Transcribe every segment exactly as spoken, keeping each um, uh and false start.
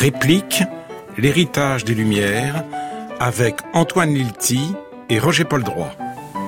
Réplique, l'héritage des Lumières, avec Antoine Lilti et Roger Paul Droit.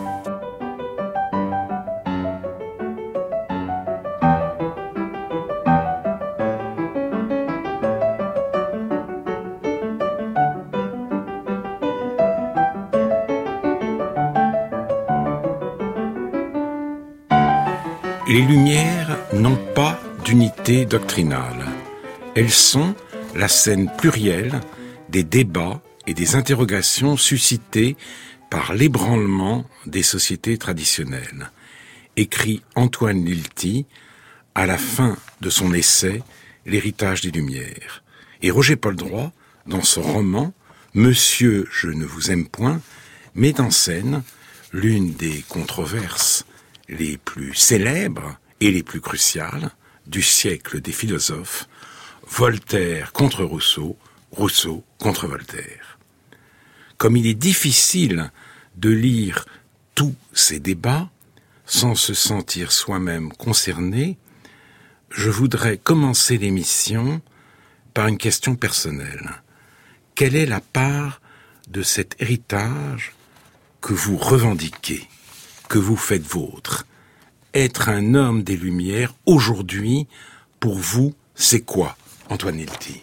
Les Lumières n'ont pas d'unité doctrinale. Elles sont la scène plurielle des débats et des interrogations suscitées par l'ébranlement des sociétés traditionnelles, écrit Antoine Lilti à la fin de son essai « L'héritage des Lumières ». Et Roger Paul Droit, dans son roman « Monsieur, je ne vous aime point », met en scène l'une des controverses les plus célèbres et les plus cruciales du siècle des philosophes, Voltaire contre Rousseau, Rousseau contre Voltaire. Comme il est difficile de lire tous ces débats sans se sentir soi-même concerné, je voudrais commencer l'émission par une question personnelle. Quelle est la part de cet héritage que vous revendiquez, que vous faites vôtre? Être un homme des Lumières, aujourd'hui, pour vous, c'est quoi, Antoine Lilti?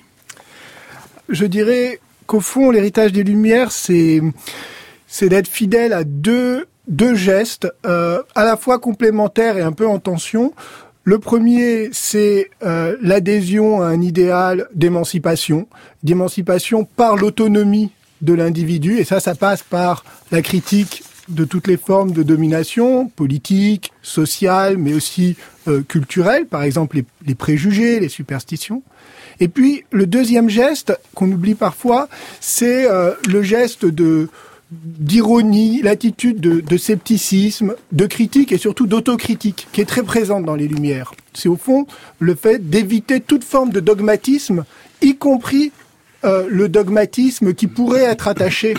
Je dirais qu'au fond, l'héritage des Lumières, c'est, c'est d'être fidèle à deux, deux gestes, euh, à la fois complémentaires et un peu en tension. Le premier, c'est euh, l'adhésion à un idéal d'émancipation, d'émancipation par l'autonomie de l'individu, et ça, ça passe par la critique de toutes les formes de domination, politique, sociale, mais aussi euh, culturelle, par exemple les, les préjugés, les superstitions. Et puis, le deuxième geste, qu'on oublie parfois, c'est euh, le geste de d'ironie, l'attitude de, de scepticisme, de critique et surtout d'autocritique, qui est très présente dans les Lumières. C'est au fond le fait d'éviter toute forme de dogmatisme, y compris euh, le dogmatisme qui pourrait être attaché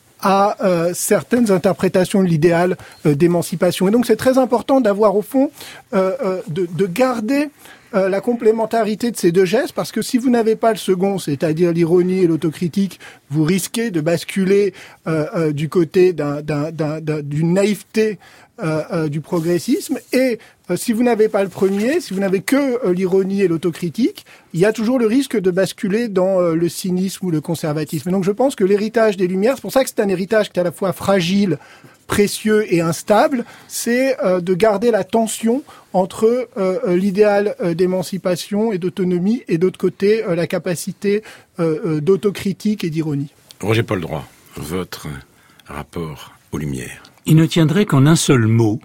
à euh, certaines interprétations de l'idéal euh, d'émancipation. Et donc c'est très important d'avoir au fond, euh, euh, de, de garder euh, la complémentarité de ces deux gestes, parce que si vous n'avez pas le second, c'est-à-dire l'ironie et l'autocritique, vous risquez de basculer euh, euh, du côté d'un, d'un, d'un, d'un, d'une naïveté euh, euh, du progressisme. Et euh, si vous n'avez pas le premier, si vous n'avez que euh, l'ironie et l'autocritique, il y a toujours le risque de basculer dans euh, le cynisme ou le conservatisme. Et donc je pense que l'héritage des Lumières, c'est pour ça que c'est un héritage qui est à la fois fragile, précieux et instable, c'est euh, de garder la tension entre euh, l'idéal euh, d'émancipation et d'autonomie et d'autre côté euh, la capacité euh, euh, d'autocritique et d'ironie. Roger Paul Droit, votre rapport aux Lumières. Il ne tiendrait qu'en un seul mot,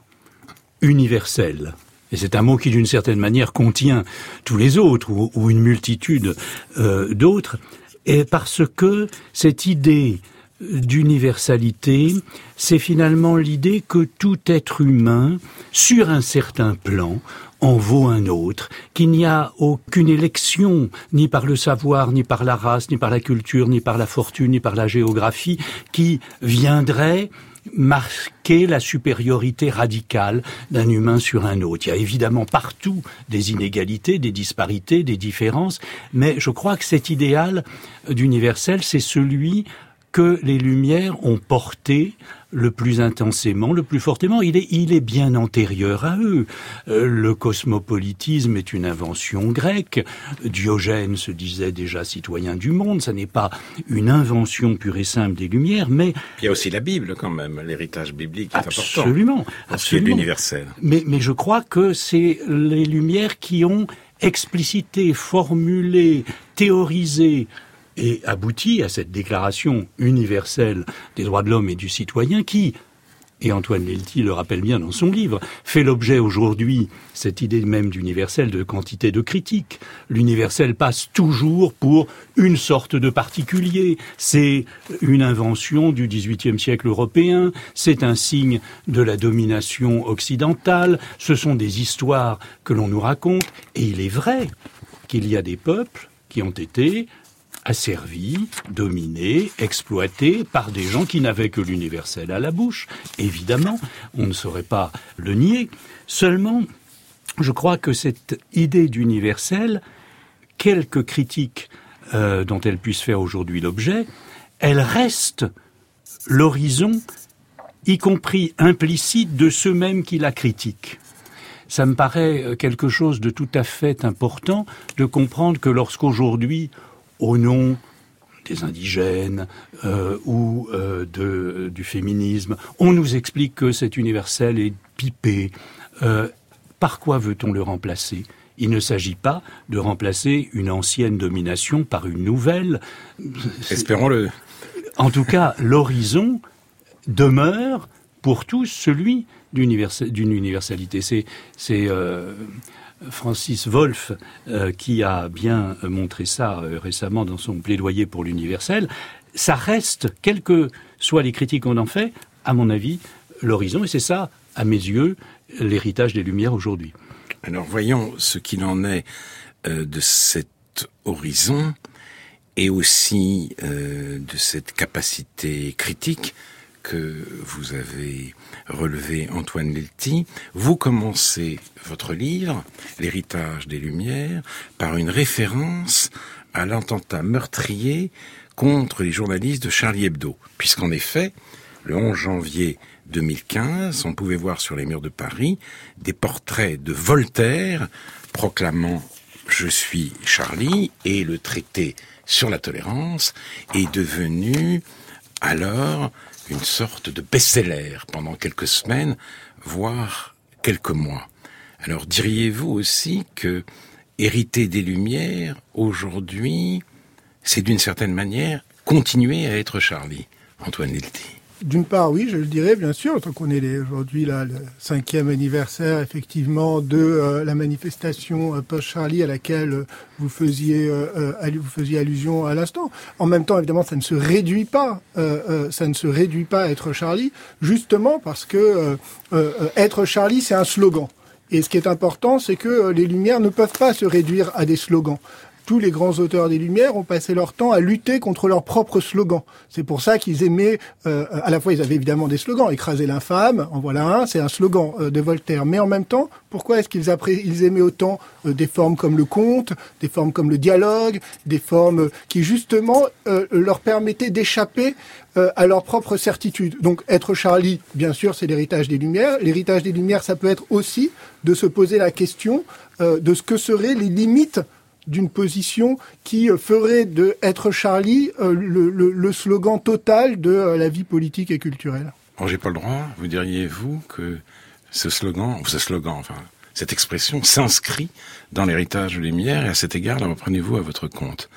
universel. Et c'est un mot qui, d'une certaine manière, contient tous les autres, ou, ou une multitude euh, d'autres, et parce que cette idée d'universalité, c'est finalement l'idée que tout être humain, sur un certain plan, en vaut un autre, qu'il n'y a aucune élection, ni par le savoir, ni par la race, ni par la culture, ni par la fortune, ni par la géographie, qui viendrait marquer la supériorité radicale d'un humain sur un autre. Il y a évidemment partout des inégalités, des disparités, des différences, mais je crois que cet idéal d'universel, c'est celui que les Lumières ont porté le plus intensément, le plus fortement. Il est, il est bien antérieur à eux. Euh, le cosmopolitisme est une invention grecque. Diogène se disait déjà citoyen du monde. Ça n'est pas une invention pure et simple des Lumières, mais... Il y a aussi la Bible, quand même. L'héritage biblique est absolument, important. Absolument. Absolument. L'universel. Mais, mais je crois que c'est les Lumières qui ont explicité, formulé, théorisé et abouti à cette déclaration universelle des droits de l'homme et du citoyen qui, et Antoine Lilti le rappelle bien dans son livre, fait l'objet aujourd'hui, cette idée même d'universel, de quantité de critiques. L'universel passe toujours pour une sorte de particulier. C'est une invention du dix-huitième siècle européen, c'est un signe de la domination occidentale, ce sont des histoires que l'on nous raconte, et il est vrai qu'il y a des peuples qui ont été asservis, dominés, exploités par des gens qui n'avaient que l'universel à la bouche. Évidemment, on ne saurait pas le nier. Seulement, je crois que cette idée d'universel, quelques critiques euh, dont elle puisse faire aujourd'hui l'objet, elle reste l'horizon, y compris implicite, de ceux mêmes qui la critiquent. Ça me paraît quelque chose de tout à fait important de comprendre que lorsqu'aujourd'hui, au nom des indigènes euh, ou euh, de, du féminisme, on nous explique que cet universel est pipé, euh, par quoi veut-on le remplacer ? Il ne s'agit pas de remplacer une ancienne domination par une nouvelle. Espérons-le. En tout cas, l'horizon demeure pour tous celui d'universal, d'une universalité. C'est, c'est euh, Francis Wolff euh, qui a bien montré ça euh, récemment dans son plaidoyer pour l'universel. Ça reste, quelles que soient les critiques qu'on en fait, à mon avis, l'horizon. Et c'est ça, à mes yeux, l'héritage des Lumières aujourd'hui. Alors voyons ce qu'il en est euh, de cet horizon et aussi euh, de cette capacité critique que vous avez relevé, Antoine Lelty. Vous commencez votre livre, L'héritage des Lumières, par une référence à l'attentat meurtrier contre les journalistes de Charlie Hebdo, puisqu'en effet, le onze janvier deux mille quinze, on pouvait voir sur les murs de Paris des portraits de Voltaire proclamant « Je suis Charlie » et le traité sur la tolérance est devenu alors une sorte de best-seller pendant quelques semaines, voire quelques mois. Alors diriez-vous aussi que hériter des Lumières, aujourd'hui, c'est d'une certaine manière continuer à être Charlie, Antoine Lelty? D'une part, oui, je le dirais, bien sûr, tant qu'on est les, aujourd'hui là, le cinquième anniversaire, effectivement, de euh, la manifestation euh, post-Charlie à laquelle euh, vous faisiez euh, euh, vous faisiez allusion à l'instant. En même temps, évidemment, ça ne se réduit pas, euh, euh, ça ne se réduit pas à être Charlie, justement parce que euh, euh, être Charlie, c'est un slogan. Et ce qui est important, c'est que euh, les Lumières ne peuvent pas se réduire à des slogans. Tous les grands auteurs des Lumières ont passé leur temps à lutter contre leurs propres slogans. C'est pour ça qu'ils aimaient, euh, à la fois ils avaient évidemment des slogans, écraser l'infâme, en voilà un, c'est un slogan euh, de Voltaire. Mais en même temps, pourquoi est-ce qu'ils, appré- ils aimaient autant euh, des formes comme le conte, des formes comme le dialogue, des formes euh, qui justement euh, leur permettaient d'échapper euh, à leur propre certitude. Donc être Charlie, bien sûr, c'est l'héritage des Lumières. L'héritage des Lumières, ça peut être aussi de se poser la question euh, de ce que seraient les limites d'une position qui ferait de être Charlie euh, le, le, le slogan total de euh, la vie politique et culturelle. Roger-Paul Droit, vous diriez-vous que ce slogan, ou ce slogan, enfin, cette expression s'inscrit dans l'héritage des Lumières et à cet égard, la reprenez-vous à votre compte?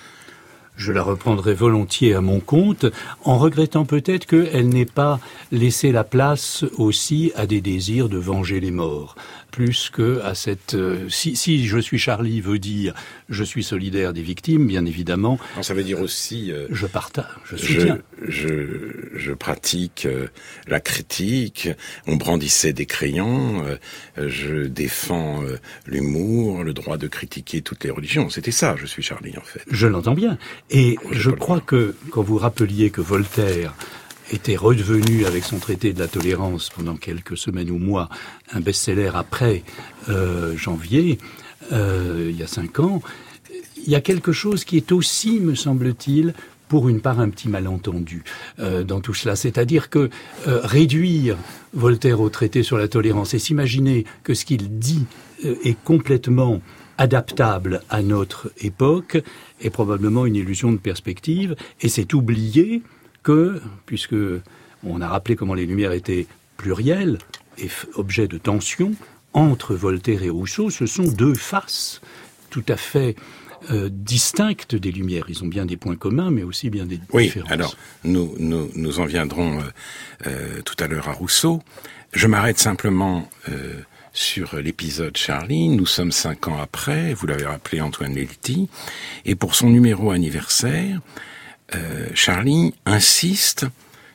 Je la reprendrai volontiers à mon compte, en regrettant peut-être qu'elle n'ait pas laissé la place aussi à des désirs de venger les morts. Plus que à cette... Euh, si, si je suis Charlie veut dire je suis solidaire des victimes, bien évidemment. Non, ça veut dire aussi... Euh, je partage, je soutiens. Je, je, je pratique euh, la critique, on brandissait des crayons, euh, je défends euh, l'humour, le droit de critiquer toutes les religions. C'était ça, je suis Charlie, en fait. Je l'entends bien. Et je crois que, quand vous rappeliez que Voltaire était redevenu, avec son traité de la tolérance, pendant quelques semaines ou mois, un best-seller après euh, janvier, euh, il y a cinq ans, il y a quelque chose qui est aussi, me semble-t-il, pour une part un petit malentendu euh, dans tout cela. C'est-à-dire que euh, réduire Voltaire au traité sur la tolérance et s'imaginer que ce qu'il dit euh, est complètement adaptable à notre époque est probablement une illusion de perspective, et c'est oublier que, puisque on a rappelé comment les Lumières étaient plurielles et f- objets de tension, entre Voltaire et Rousseau, ce sont deux faces tout à fait euh, distinctes des Lumières. Ils ont bien des points communs, mais aussi bien des oui, différences. Oui, alors, nous, nous, nous en viendrons euh, euh, tout à l'heure à Rousseau. Je m'arrête simplement euh, sur l'épisode Charlie. Nous sommes cinq ans après, vous l'avez rappelé, Antoine Lelty, et pour son numéro anniversaire, Euh, Charlie insiste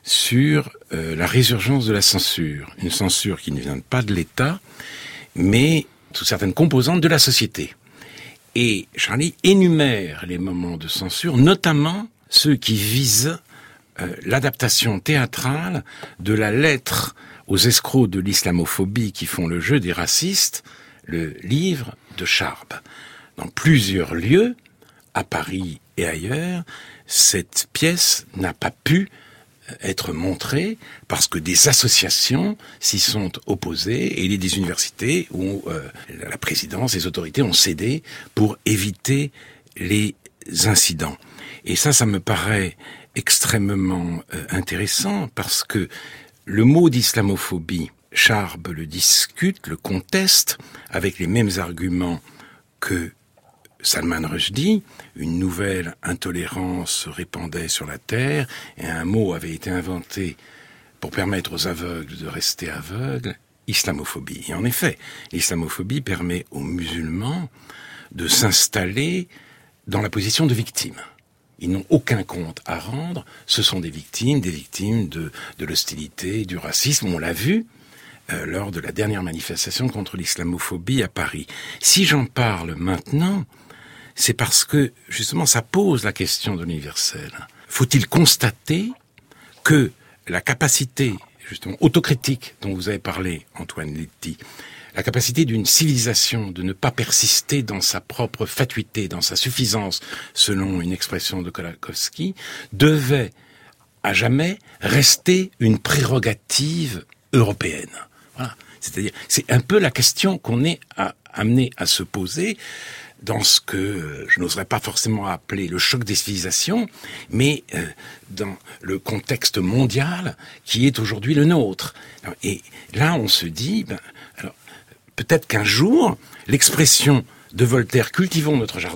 sur euh, la résurgence de la censure. Une censure qui ne vient pas de l'État, mais sous certaines composantes de la société. Et Charlie énumère les moments de censure, notamment ceux qui visent euh, l'adaptation théâtrale de la lettre aux escrocs de l'islamophobie qui font le jeu des racistes, le livre de Charb. Dans plusieurs lieux, à Paris et ailleurs, cette pièce n'a pas pu être montrée parce que des associations s'y sont opposées et il y a des universités où euh, la présidence, les autorités ont cédé pour éviter les incidents. Et ça, ça me paraît extrêmement euh, intéressant parce que le mot d'islamophobie, Charb le discute, le conteste avec les mêmes arguments que Salman Rushdie. Une nouvelle intolérance se répandait sur la terre et un mot avait été inventé pour permettre aux aveugles de rester aveugles, islamophobie. Et en effet, l'islamophobie permet aux musulmans de s'installer dans la position de victime. Ils n'ont aucun compte à rendre, ce sont des victimes, des victimes de, de l'hostilité, du racisme, on l'a vu euh, lors de la dernière manifestation contre l'islamophobie à Paris. Si j'en parle maintenant, c'est parce que, justement, ça pose la question de l'universel. Faut-il constater que la capacité, justement, autocritique dont vous avez parlé, Antoine Lety, la capacité d'une civilisation de ne pas persister dans sa propre fatuité, dans sa suffisance, selon une expression de Kolakowski, devait à jamais rester une prérogative européenne. Voilà. C'est-à-dire, c'est un peu la question qu'on est à, amené à se poser dans ce que je n'oserais pas forcément appeler le choc des civilisations, mais euh, dans le contexte mondial qui est aujourd'hui le nôtre. Et là, on se dit, ben, alors, peut-être qu'un jour, l'expression de Voltaire « cultivons notre jardin »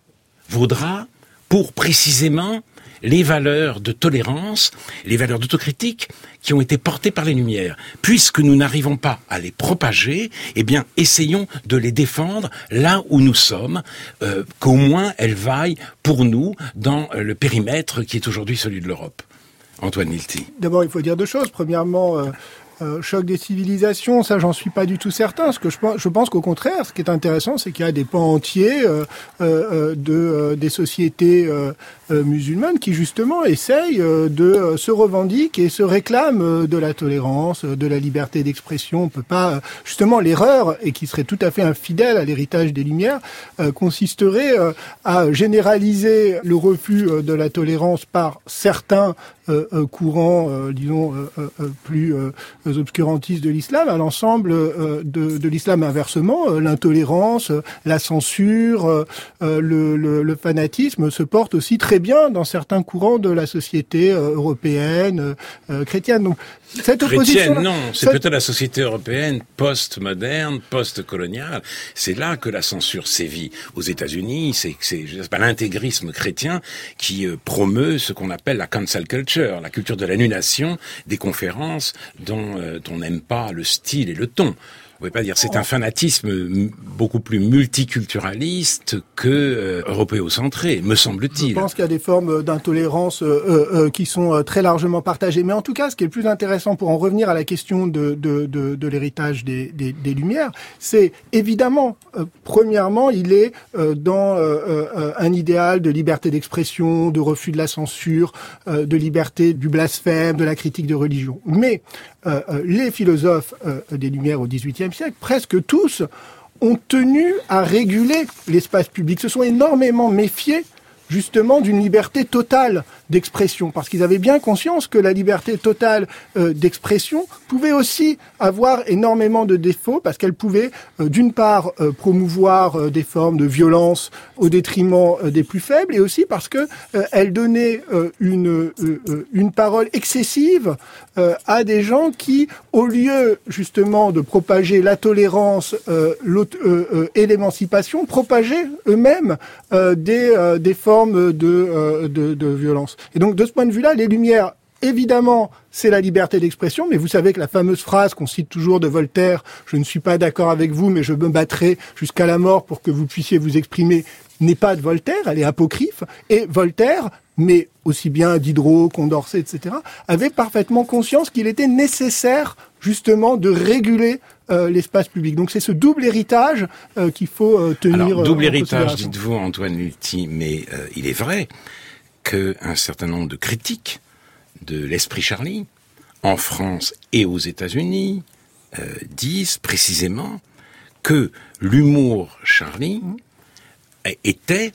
vaudra pour précisément les valeurs de tolérance, les valeurs d'autocritique qui ont été portées par les Lumières. Puisque nous n'arrivons pas à les propager, eh bien, essayons de les défendre là où nous sommes, euh, qu'au moins elles vaillent pour nous dans le périmètre qui est aujourd'hui celui de l'Europe. Antoine Lety. D'abord, il faut dire deux choses. Premièrement, euh, euh, choc des civilisations, ça, j'en suis pas du tout certain. Ce que je pense, je pense qu'au contraire, ce qui est intéressant, c'est qu'il y a des pans entiers euh, euh, de euh, des sociétés euh, euh, musulmanes qui justement essayent euh, de euh, se revendiquer et se réclament euh, de la tolérance, euh, de la liberté d'expression. On peut pas euh, justement l'erreur, et qui serait tout à fait infidèle à l'héritage des Lumières, euh, consisterait euh, à généraliser le refus euh, de la tolérance par certains Euh, euh, courants, euh, disons, euh, euh, plus euh, obscurantistes de l'islam, à l'ensemble euh, de, de l'islam inversement. Euh, l'intolérance, euh, la censure, euh, le, le, le fanatisme se portent aussi très bien dans certains courants de la société euh, européenne, euh, chrétienne. Donc, cette opposition, chrétienne, non, c'est cette... peut-être la société européenne post-moderne, post-coloniale. C'est là que la censure sévit. Aux États-Unis, c'est, c'est, c'est pas l'intégrisme chrétien qui euh, promeut ce qu'on appelle la cancel culture, la culture de l'annulation des conférences dont euh, on n'aime pas le style et le ton. Vous pouvez pas dire, c'est un fanatisme m- beaucoup plus multiculturaliste que euh, européocentré, me semble-t-il. Je pense qu'il y a des formes d'intolérance euh, euh, qui sont euh, très largement partagées. Mais en tout cas, ce qui est le plus intéressant, pour en revenir à la question de, de, de, de l'héritage des, des, des Lumières, c'est évidemment, euh, premièrement, il est euh, dans euh, euh, un idéal de liberté d'expression, de refus de la censure, euh, de liberté du blasphème, de la critique de religion. Mais euh, euh, les philosophes euh, des Lumières au dix-huitième siècle, presque tous, ont tenu à réguler l'espace public, se sont énormément méfiés justement d'une liberté totale d'expression, parce qu'ils avaient bien conscience que la liberté totale euh, d'expression pouvait aussi avoir énormément de défauts, parce qu'elle pouvait euh, d'une part euh, promouvoir euh, des formes de violence au détriment euh, des plus faibles, et aussi parce que euh, elle donnait euh, une euh, une parole excessive euh, à des gens qui, au lieu justement de propager la tolérance euh, euh, euh, et l'émancipation, propageaient eux-mêmes euh, des euh, des formes de, euh, de, de violence. Et donc, de ce point de vue-là, les Lumières, évidemment, c'est la liberté d'expression, mais vous savez que la fameuse phrase qu'on cite toujours de Voltaire, « Je ne suis pas d'accord avec vous, mais je me battrai jusqu'à la mort pour que vous puissiez vous exprimer », n'est pas de Voltaire, elle est apocryphe. Et Voltaire, mais aussi bien Diderot, Condorcet, et cetera, avait parfaitement conscience qu'il était nécessaire, justement, de réguler euh, l'espace public. Donc c'est ce double héritage euh, qu'il faut euh, tenir. Alors, double euh, héritage, dites-vous, Antoine Lety, mais euh, il est vrai qu'un certain nombre de critiques de l'esprit Charlie, en France et aux États-Unis, euh, disent précisément que l'humour Charlie mmh. était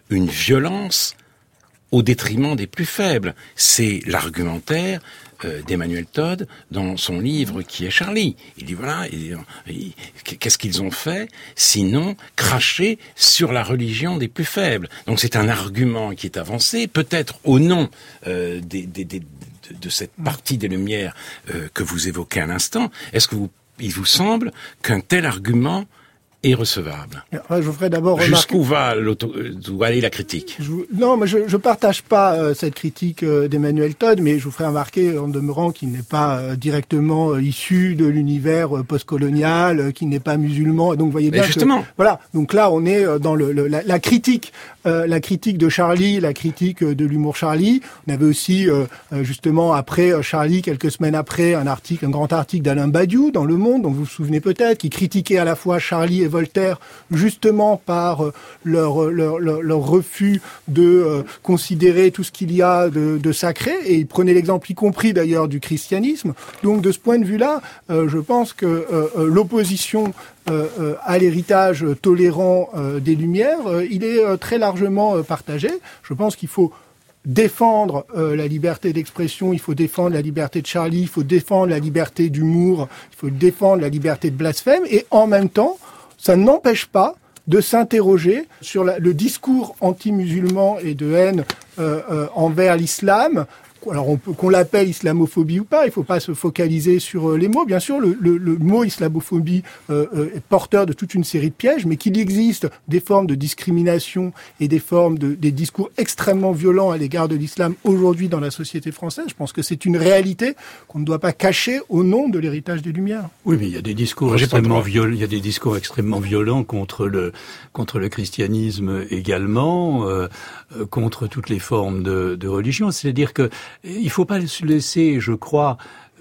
une violence au détriment des plus faibles. C'est l'argumentaire euh, d'Emmanuel Todd dans son livre qui est Charlie. Il dit voilà, il, il, qu'est-ce qu'ils ont fait sinon cracher sur la religion des plus faibles. Donc c'est un argument qui est avancé, peut-être au nom euh, des, des, des, de cette partie des Lumières euh, que vous évoquez à l'instant. Est-ce que vous, il vous semble qu'un tel argument est recevable? Je voudrais d'abord Jusqu'où va, va aller la critique? je, Non, mais je ne partage pas euh, cette critique euh, d'Emmanuel Todd, mais je vous ferai remarquer en demeurant qu'il n'est pas euh, directement euh, issu de l'univers euh, postcolonial, euh, qu'il n'est pas musulman. Donc vous voyez bien mais justement. que voilà. Donc là, on est euh, dans le, le la, la critique, euh, la critique de Charlie, la critique euh, de l'humour Charlie. On avait aussi euh, justement après euh, Charlie, quelques semaines après, un article, un grand article d'Alain Badiou dans Le Monde, dont vous vous souvenez peut-être, qui critiquait à la fois Charlie et Voltaire, justement par euh, leur, leur, leur, leur refus de euh, considérer tout ce qu'il y a de, de sacré, et il prenait l'exemple y compris d'ailleurs du christianisme. Donc de ce point de vue-là, euh, je pense que euh, l'opposition euh, euh, à l'héritage tolérant euh, des Lumières, euh, il est euh, très largement euh, partagé. Je pense qu'il faut défendre euh, la liberté d'expression, il faut défendre la liberté de Charlie, il faut défendre la liberté d'humour, il faut défendre la liberté de blasphème, et en même temps, ça n'empêche pas de s'interroger sur la, le discours anti-musulman et de haine euh, euh, envers l'islam. Alors on peut, qu'on l'appelle islamophobie ou pas, il ne faut pas se focaliser sur euh, les mots. Bien sûr, le, le, le mot islamophobie euh, euh, est porteur de toute une série de pièges, mais qu'il existe des formes de discrimination et des formes de des discours extrêmement violents à l'égard de l'islam aujourd'hui dans la société française. Je pense que c'est une réalité qu'on ne doit pas cacher au nom de l'héritage des Lumières. Oui, mais il y a des discours extrêmement violents. Il y a des discours extrêmement violents contre le contre le christianisme également, euh, contre toutes les formes de, de religion. C'est-à-dire que il ne faut pas se laisser, je crois,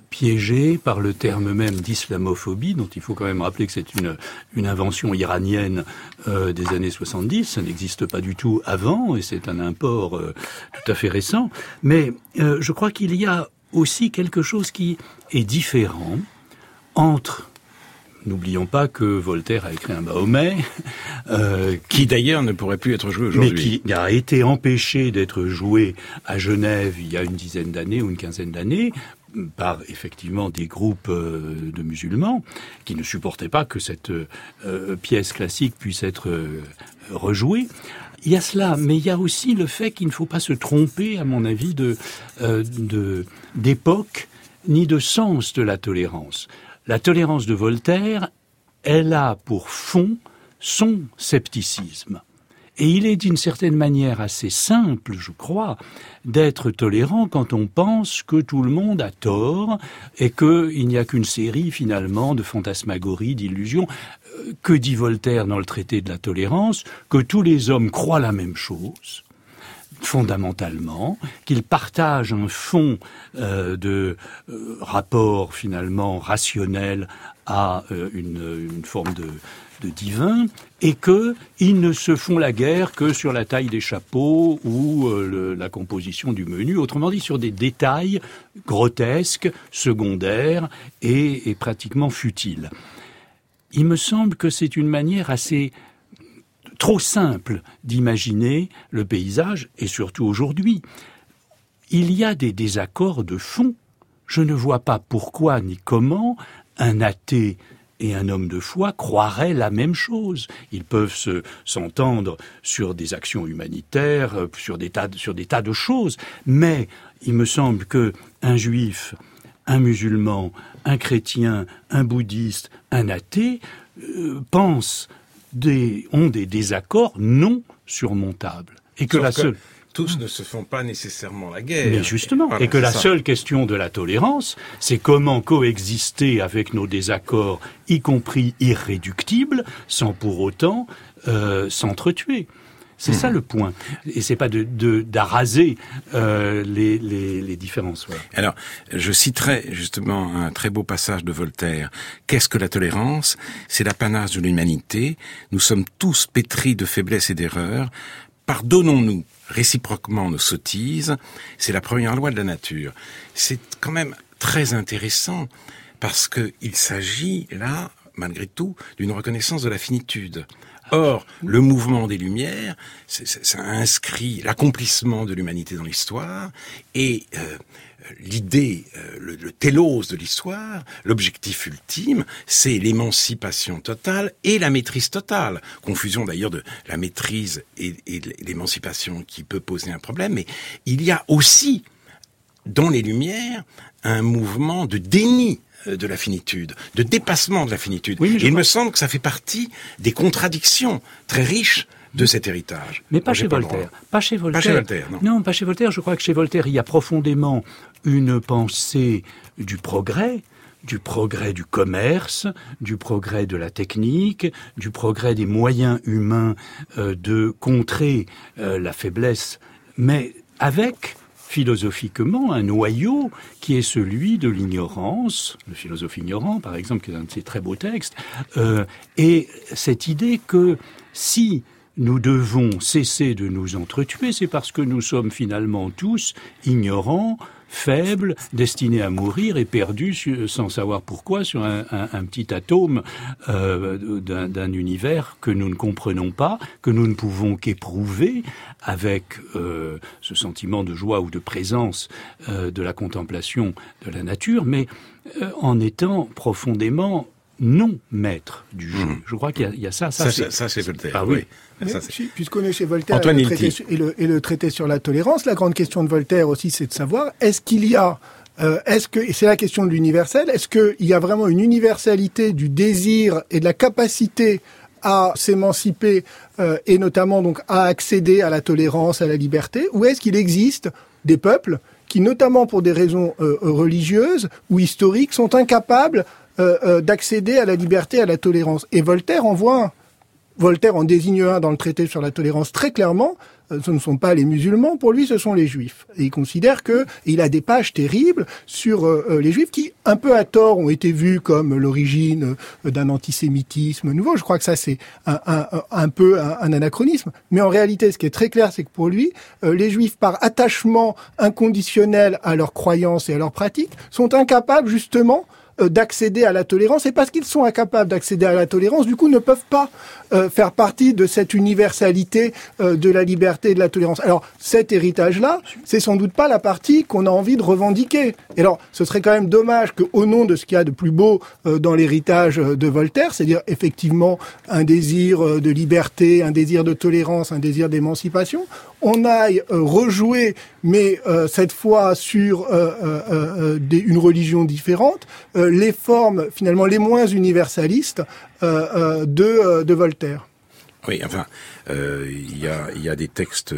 piégé par le terme même d'islamophobie, dont il faut quand même rappeler que c'est une, une invention iranienne euh, des années soixante-dix. Ça n'existe pas du tout avant, et c'est un import euh, tout à fait récent. Mais euh, je crois qu'il y a aussi quelque chose qui est différent entre... N'oublions pas que Voltaire a écrit un Mahomet, euh, qui d'ailleurs ne pourrait plus être joué aujourd'hui. Mais qui a été empêché d'être joué à Genève il y a une dizaine d'années ou une quinzaine d'années par effectivement des groupes euh, de musulmans qui ne supportaient pas que cette euh, pièce classique puisse être euh, rejouée. Il y a cela, mais il y a aussi le fait qu'il ne faut pas se tromper, à mon avis, de, euh, de, d'époque ni de sens de la tolérance. La tolérance de Voltaire, elle a pour fond son scepticisme. Et il est d'une certaine manière assez simple, je crois, d'être tolérant quand on pense que tout le monde a tort et qu'il n'y a qu'une série, finalement, de fantasmagories, d'illusions. Que dit Voltaire dans le traité de la tolérance? Que tous les hommes croient la même chose, fondamentalement, qu'ils partagent un fond euh, de euh, rapport finalement rationnel à euh, une, une forme de, de divin, et qu'ils ne se font la guerre que sur la taille des chapeaux ou euh, le, la composition du menu, autrement dit sur des détails grotesques, secondaires et, et pratiquement futiles. Il me semble que c'est une manière assez trop simple d'imaginer le paysage, et surtout aujourd'hui. Il y a des désaccords de fond. Je ne vois pas pourquoi ni comment un athée et un homme de foi croiraient la même chose. Ils peuvent se, s'entendre sur des actions humanitaires, sur des tas, sur des tas de choses, mais il me semble que un juif, un musulman, un chrétien, un bouddhiste, un athée euh, pensent Des, ont des désaccords non surmontables. Et que Sauf la que seule... tous ne se font pas nécessairement la guerre. Mais justement. Voilà, et que la ça. seule question de la tolérance, c'est comment coexister avec nos désaccords, y compris irréductibles, sans pour autant euh, s'entretuer. C'est mmh. ça le point. Et c'est pas de, de d'araser euh, les, les, les différences. Voilà. Alors, je citerai justement un très beau passage de Voltaire. Qu'est-ce que la tolérance? C'est l'apanage de l'humanité. Nous sommes tous pétris de faiblesses et d'erreurs. Pardonnons-nous réciproquement nos sottises. C'est la première loi de la nature. C'est quand même très intéressant parce que il s'agit là, malgré tout, d'une reconnaissance de la finitude. Or, le mouvement des Lumières, c'est, c'est, ça inscrit l'accomplissement de l'humanité dans l'histoire et euh, l'idée, euh, le, le télos de l'histoire, l'objectif ultime, c'est l'émancipation totale et la maîtrise totale. Confusion d'ailleurs de la maîtrise et, et l'émancipation qui peut poser un problème, mais il y a aussi dans les Lumières un mouvement de déni de la finitude, de dépassement de la finitude. Oui, et il me semble que ça fait partie des contradictions très riches de cet héritage. Mais pas, chez, pas, Voltaire. pas chez Voltaire. Pas chez Voltaire, non. Non, pas chez Voltaire. Je crois que chez Voltaire, il y a profondément une pensée du progrès, du progrès du commerce, du progrès de la technique, du progrès des moyens humains euh, de contrer euh, la faiblesse, mais avec philosophiquement un noyau qui est celui de l'ignorance, le philosophe ignorant par exemple, qui est un de ses très beaux textes, euh, et cette idée que si nous devons cesser de nous entretuer, c'est parce que nous sommes finalement tous ignorants, faibles, destinés à mourir et perdus sans savoir pourquoi sur un, un, un petit atome euh, d'un, d'un univers que nous ne comprenons pas, que nous ne pouvons qu'éprouver avec euh, ce sentiment de joie ou de présence euh, de la contemplation de la nature, mais euh, en étant profondément non maître du jeu. Mmh. Je crois qu'il y a, il y a ça. Ça, ça, c'est, ça, ça c'est Voltaire. Ah oui. Mais, ça, c'est... Puisqu'on est chez Voltaire Antoine et le, traité, et, le, et le traité sur la tolérance, la grande question de Voltaire aussi, c'est de savoir, est-ce qu'il y a, euh, est-ce que, et c'est la question de l'universel, est-ce qu'il y a vraiment une universalité du désir et de la capacité à s'émanciper euh, et notamment donc à accéder à la tolérance, à la liberté, ou est-ce qu'il existe des peuples qui, notamment pour des raisons euh, religieuses ou historiques, sont incapables euh, euh, d'accéder à la liberté, à la tolérance. Et Voltaire en voit un. Voltaire en désigne un dans le traité sur la tolérance très clairement. Ce ne sont pas les musulmans, pour lui, ce sont les juifs. Et il considère que, et il a des pages terribles sur euh, les juifs qui, un peu à tort, ont été vus comme l'origine euh, d'un antisémitisme nouveau. Je crois que ça, c'est un, un, un peu un, un anachronisme. Mais en réalité, ce qui est très clair, c'est que pour lui, euh, les juifs, par attachement inconditionnel à leurs croyances et à leurs pratiques, sont incapables, justement, d'accéder à la tolérance, et parce qu'ils sont incapables d'accéder à la tolérance, du coup, ne peuvent pas euh, faire partie de cette universalité euh, de la liberté et de la tolérance. Alors, cet héritage-là, c'est sans doute pas la partie qu'on a envie de revendiquer. Et alors, ce serait quand même dommage qu'au nom de ce qu'il y a de plus beau euh, dans l'héritage de Voltaire, c'est-à-dire effectivement un désir de liberté, un désir de tolérance, un désir d'émancipation, on aille euh, rejouer, mais euh, cette fois sur euh, euh, euh, des, une religion différente, euh, les formes finalement les moins universalistes euh, euh, de, euh, de Voltaire. Oui, enfin, euh, il y a, il y a des textes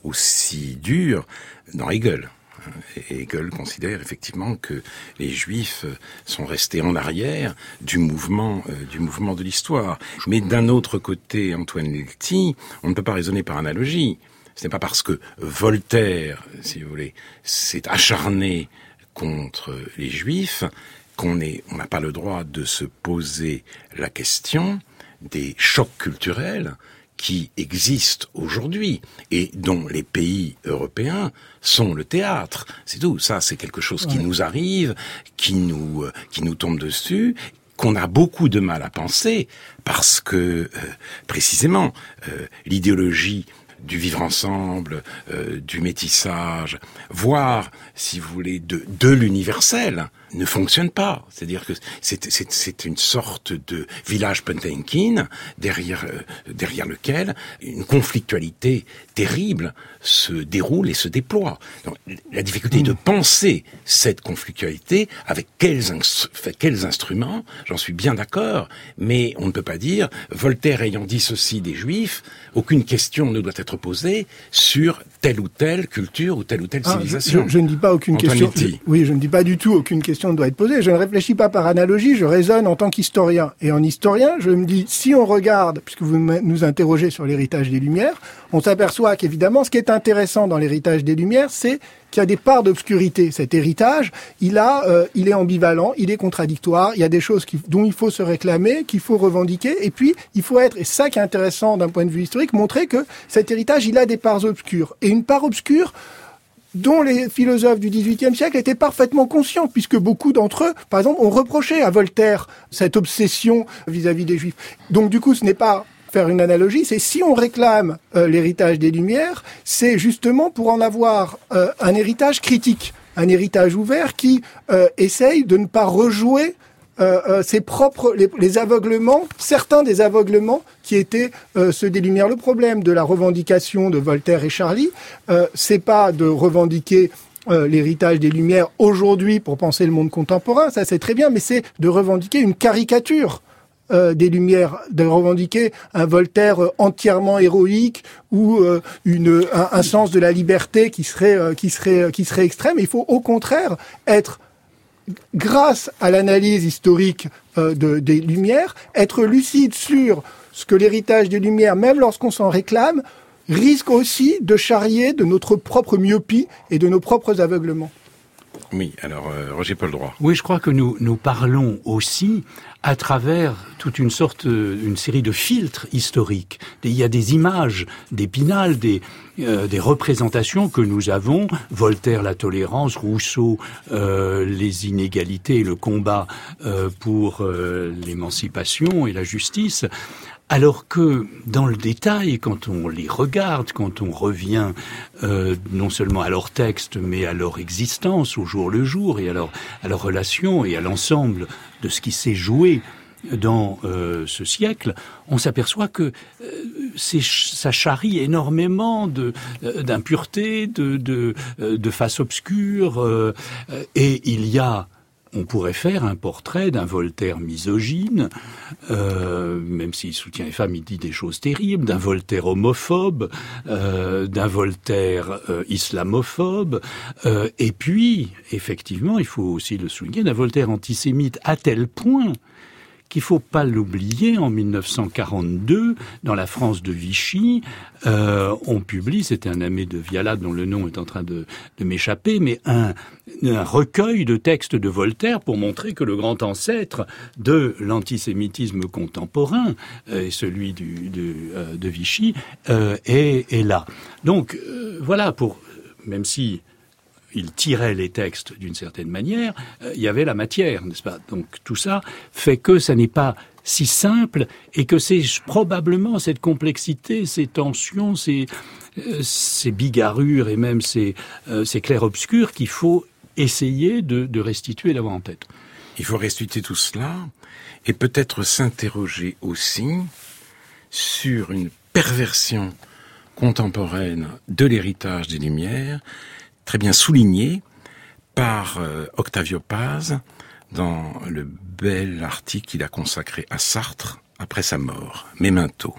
aussi durs dans Hegel. Et Hegel considère effectivement que les Juifs sont restés en arrière du mouvement, euh, du mouvement de l'histoire. Mais d'un autre côté, Antoine Lelty, on ne peut pas raisonner par analogie. Ce n'est pas parce que Voltaire, si vous voulez, s'est acharné contre les Juifs qu'on est, on n'a pas le droit de se poser la question des chocs culturels qui existent aujourd'hui et dont les pays européens sont le théâtre. C'est tout. Ça, c'est quelque chose qui ouais. nous arrive, qui nous, qui nous tombe dessus, qu'on a beaucoup de mal à penser parce que, euh, précisément, euh, l'idéologie du vivre ensemble, euh, du métissage, voire, si vous voulez, de, de l'universel, ne fonctionne pas. C'est-à-dire que c'est, c'est, c'est une sorte de village Potemkin derrière, euh, derrière lequel une conflictualité terrible se déroule et se déploie. Donc, la difficulté mmh. est de penser cette conflictualité avec quels, instru- quels instruments, j'en suis bien d'accord, mais on ne peut pas dire, Voltaire ayant dit ceci des Juifs, aucune question ne doit être posée sur telle ou telle culture ou telle ou telle ah, civilisation. Je, je, je ne dis pas aucune Antoine question. Je, oui, je ne dis pas du tout aucune question ne doit être posée. Je ne réfléchis pas par analogie, je raisonne en tant qu'historien. Et en historien, je me dis, si on regarde, puisque vous nous interrogez sur l'héritage des Lumières, on s'aperçoit qu'évidemment, ce qui est intéressant dans l'héritage des Lumières, c'est qu'il y a des parts d'obscurité. Cet héritage, il a, euh, il est ambivalent, il est contradictoire. Il y a des choses qui, dont il faut se réclamer, qu'il faut revendiquer. Et puis, il faut être, et ça qui est intéressant d'un point de vue historique, montrer que cet héritage, il a des parts obscures. Et une part obscure dont les philosophes du dix-huitième siècle étaient parfaitement conscients, puisque beaucoup d'entre eux, par exemple, ont reproché à Voltaire cette obsession vis-à-vis des Juifs. Donc, du coup, ce n'est pas faire une analogie, c'est si on réclame euh, l'héritage des Lumières, c'est justement pour en avoir euh, un héritage critique, un héritage ouvert qui euh, essaye de ne pas rejouer euh, euh, ses propres les, les aveuglements, certains des aveuglements qui étaient euh, ceux des Lumières. Le problème de la revendication de Voltaire et Charly, euh, c'est pas de revendiquer Euh, l'héritage des Lumières aujourd'hui pour penser le monde contemporain, ça c'est très bien, mais c'est de revendiquer une caricature euh, des Lumières, de revendiquer un Voltaire euh, entièrement héroïque ou euh, une un, un sens de la liberté qui serait euh, qui serait qui serait extrême. Il faut au contraire être, grâce à l'analyse historique euh, de, des Lumières, être lucide sur ce que l'héritage des Lumières, même lorsqu'on s'en réclame, risque aussi de charrier de notre propre myopie et de nos propres aveuglements. Oui, alors euh, Roger Paul Droit. Oui, je crois que nous nous parlons aussi à travers toute une sorte, une série de filtres historiques. Il y a des images d'Épinal, des euh, des représentations que nous avons. Voltaire, la tolérance, Rousseau, euh, les inégalités, le combat euh, pour euh, l'émancipation et la justice. Alors que, dans le détail, quand on les regarde, quand on revient euh, non seulement à leur texte, mais à leur existence au jour le jour, et à leur, à leur relation, et à l'ensemble de ce qui s'est joué dans euh, ce siècle, on s'aperçoit que euh, c'est, ça charrie énormément de, euh, d'impureté, de, de, euh, de faces obscures, euh, et il y a... On pourrait faire un portrait d'un Voltaire misogyne, euh, même s'il soutient les femmes, il dit des choses terribles, d'un Voltaire homophobe, euh, d'un Voltaire euh, islamophobe, euh, et puis, effectivement, il faut aussi le souligner, d'un Voltaire antisémite à tel point qu'il faut pas l'oublier, en mille neuf cent quarante-deux, dans la France de Vichy, euh, on publie, c'était un Aimé de Viala dont le nom est en train de, de m'échapper, mais un, un recueil de textes de Voltaire pour montrer que le grand ancêtre de l'antisémitisme contemporain, euh, celui du, de, euh, de Vichy, euh, est, est là. Donc euh, voilà, pour même si il tirait les textes d'une certaine manière, euh, il y avait la matière, n'est-ce pas? Donc tout ça fait que ça n'est pas si simple et que c'est probablement cette complexité, ces tensions, ces, euh, ces bigarrures et même ces, euh, ces clairs-obscurs qu'il faut essayer de, de restituer, d'avoir en tête. Il faut restituer tout cela et peut-être s'interroger aussi sur une perversion contemporaine de l'héritage des Lumières, très bien souligné par euh, Octavio Paz dans le bel article qu'il a consacré à Sartre après sa mort, Memento.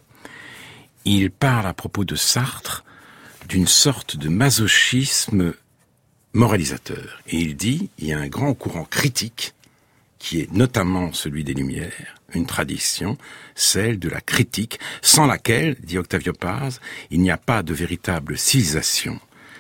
Il parle à propos de Sartre d'une sorte de masochisme moralisateur. Et il dit, il y a un grand courant critique qui est notamment celui des Lumières, une tradition, celle de la critique, sans laquelle, dit Octavio Paz, il n'y a pas de véritable civilisation.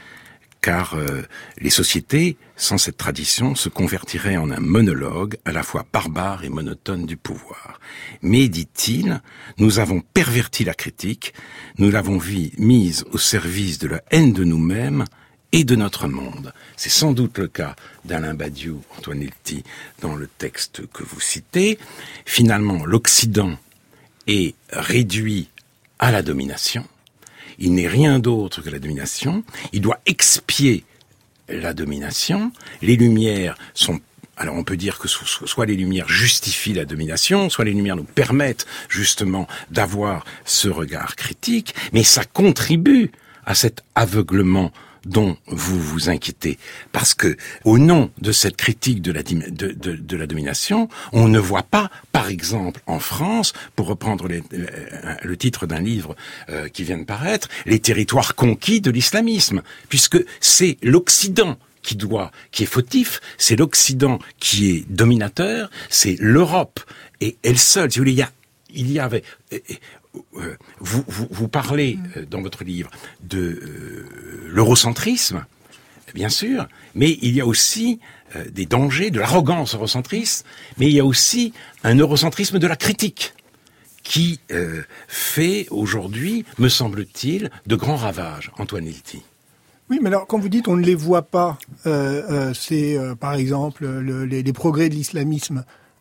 Car euh, les sociétés, sans cette tradition, se convertiraient en un monologue à la fois barbare et monotone du pouvoir. Mais, dit-il, nous avons perverti la critique, nous l'avons mise au service de la haine de nous-mêmes et de notre monde. C'est sans doute le cas d'Alain Badiou, Antoine Hilty, dans le texte que vous citez. Finalement, l'Occident est réduit à la domination. Il n'est rien d'autre que la domination. Il doit expier la domination. Les Lumières sont... Alors on peut dire que soit les Lumières justifient la domination, soit les Lumières nous permettent justement d'avoir ce regard critique, mais ça contribue à cet aveuglement dont vous vous inquiétez. Parce que, au nom de cette critique de la, de, de, de la domination, on ne voit pas, par exemple, en France, pour reprendre les, le, le titre d'un livre euh, qui vient de paraître, les territoires conquis de l'islamisme, puisque c'est l'Occident qui doit, qui est fautif, c'est l'Occident qui est dominateur, c'est l'Europe, et elle seule, si vous voulez, il y a, il y avait... Euh, vous, vous, vous parlez euh, dans votre livre de euh, l'eurocentrisme, bien sûr, mais il y a aussi euh, des dangers de l'arrogance eurocentriste, mais il y a aussi un eurocentrisme de la critique qui euh, fait aujourd'hui, me semble-t-il, de grands ravages. Antoine Hilty. Oui, mais alors quand vous dites on ne les voit pas, euh, euh, c'est euh, par exemple le, les, les progrès de l'islamisme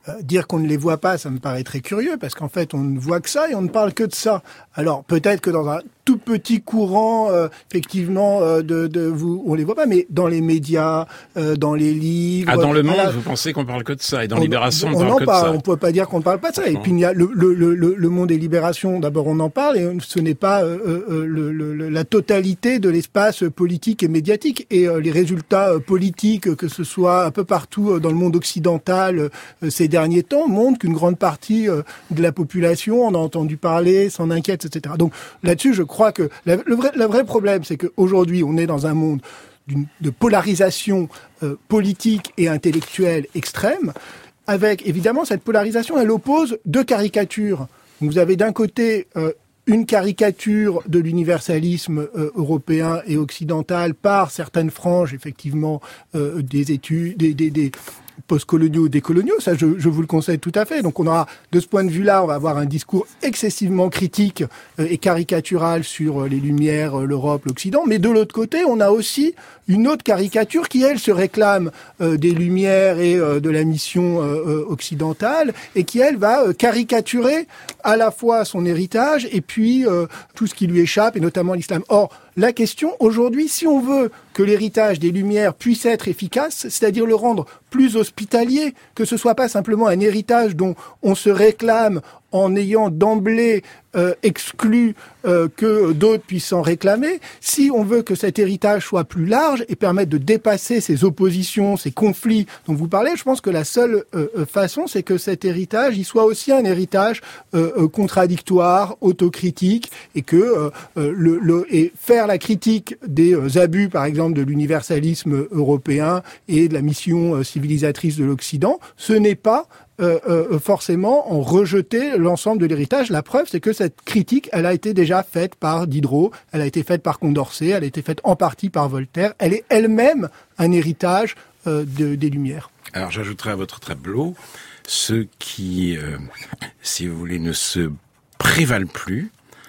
Euh, dire qu'on ne les voit pas, ça me paraît très curieux, parce qu'en fait, on ne voit que ça et on ne parle que de ça. Alors, peut-être que dans un tout petit courant, euh, effectivement, euh, de, de vous, on les voit pas, mais dans les médias, euh, dans les livres... Ah, dans Le Monde, voilà, vous pensez qu'on parle que de ça, et dans on, Libération, on, on parle en que parle, de ça. on peut pas dire qu'on ne parle pas de ça. Et puis, il y a le, le, le, le Monde et Libération, d'abord, on en parle, et ce n'est pas euh, euh, le, le, la totalité de l'espace politique et médiatique. Et euh, les résultats euh, politiques, que ce soit un peu partout euh, dans le monde occidental euh, ces derniers temps, montrent qu'une grande partie euh, de la population en a entendu parler, s'en inquiète, et cetera. Donc là-dessus, je crois que la, le vrai, le vrai problème, c'est qu'aujourd'hui, on est dans un monde d'une, de polarisation euh, politique et intellectuelle extrême, avec évidemment cette polarisation, elle oppose deux caricatures. Vous avez d'un côté euh, une caricature de l'universalisme euh, européen et occidental par certaines franges, effectivement, euh, des études, des, des, des post-coloniaux, décoloniaux, ça je, je vous le conseille tout à fait. Donc on aura, de ce point de vue-là, on va avoir un discours excessivement critique euh, et caricatural sur euh, les Lumières, euh, l'Europe, l'Occident, mais de l'autre côté, on a aussi une autre caricature qui, elle, se réclame euh, des Lumières et euh, de la mission euh, occidentale, et qui, elle, va euh, caricaturer à la fois son héritage et puis euh, tout ce qui lui échappe, et notamment l'islam. Or, la question, aujourd'hui, si on veut que l'héritage des Lumières puisse être efficace, c'est-à-dire le rendre plus hospitalier, que ce soit pas simplement un héritage dont on se réclame en ayant d'emblée euh, exclu euh, que d'autres puissent s'en réclamer, si on veut que cet héritage soit plus large et permette de dépasser ces oppositions, ces conflits dont vous parlez, je pense que la seule euh, façon, c'est que cet héritage, il soit aussi un héritage euh, contradictoire, autocritique, et que euh, le, le et faire la critique des euh, abus, par exemple, de l'universalisme européen et de la mission euh, civilisatrice de l'Occident, ce n'est pas Euh, euh, forcément en rejeter l'ensemble de l'héritage. La preuve, c'est que cette critique, elle a été déjà faite par Diderot, elle a été faite par Condorcet, elle a été faite en partie par Voltaire. Elle est elle-même un héritage euh, de, des Lumières. Alors j'ajouterai à votre tableau ceux qui, euh, si vous voulez, ne se prévalent plus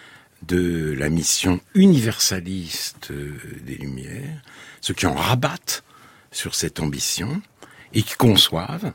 de la mission universaliste des Lumières, ceux qui en rabattent sur cette ambition et qui conçoivent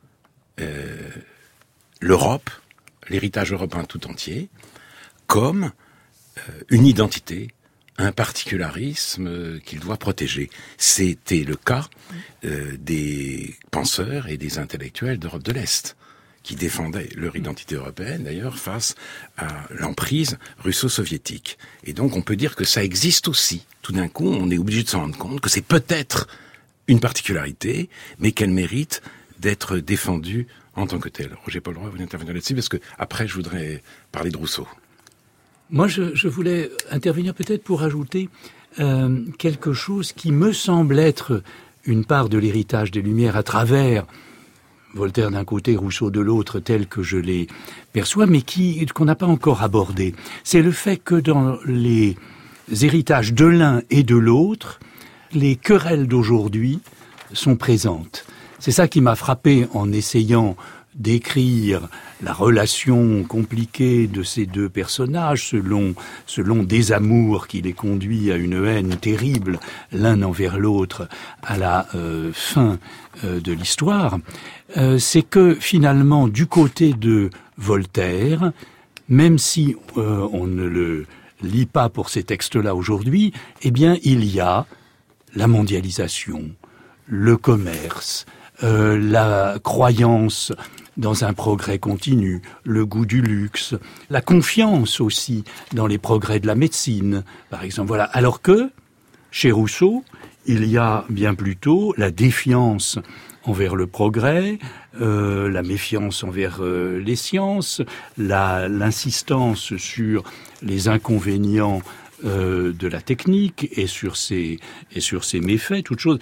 Euh, l'Europe, l'héritage européen tout entier, comme euh, une identité, un particularisme euh, qu'il doit protéger. C'était le cas euh, des penseurs et des intellectuels d'Europe de l'Est, qui défendaient leur identité européenne, d'ailleurs, face à l'emprise russo-soviétique. Et donc, on peut dire que ça existe aussi. Tout d'un coup, on est obligé de s'en rendre compte que c'est peut-être une particularité, mais qu'elle mérite d'être défendu en tant que tel. Roger Paul-Roy, vous intervenir là-dessus, parce que après, je voudrais parler de Rousseau. Moi, je, je voulais intervenir peut-être pour ajouter euh, quelque chose qui me semble être une part de l'héritage des Lumières à travers Voltaire d'un côté, Rousseau de l'autre, tel que je les perçois, mais qui qu'on n'a pas encore abordé. C'est le fait que dans les héritages de l'un et de l'autre, les querelles d'aujourd'hui sont présentes. C'est ça qui m'a frappé en essayant d'écrire la relation compliquée de ces deux personnages selon, selon des amours qui les conduit à une haine terrible l'un envers l'autre à la euh, fin euh, de l'histoire. Euh, c'est que finalement, du côté de Voltaire, même si euh, on ne le lit pas pour ces textes-là aujourd'hui, eh bien, il y a la mondialisation, le commerce, Euh, la croyance dans un progrès continu, le goût du luxe, la confiance aussi dans les progrès de la médecine, par exemple. Voilà. Alors que, chez Rousseau, il y a bien plutôt la défiance envers le progrès, euh, la méfiance envers euh, les sciences, la, l'insistance sur les inconvénients euh, de la technique et sur ses, et sur ses méfaits, toutes choses.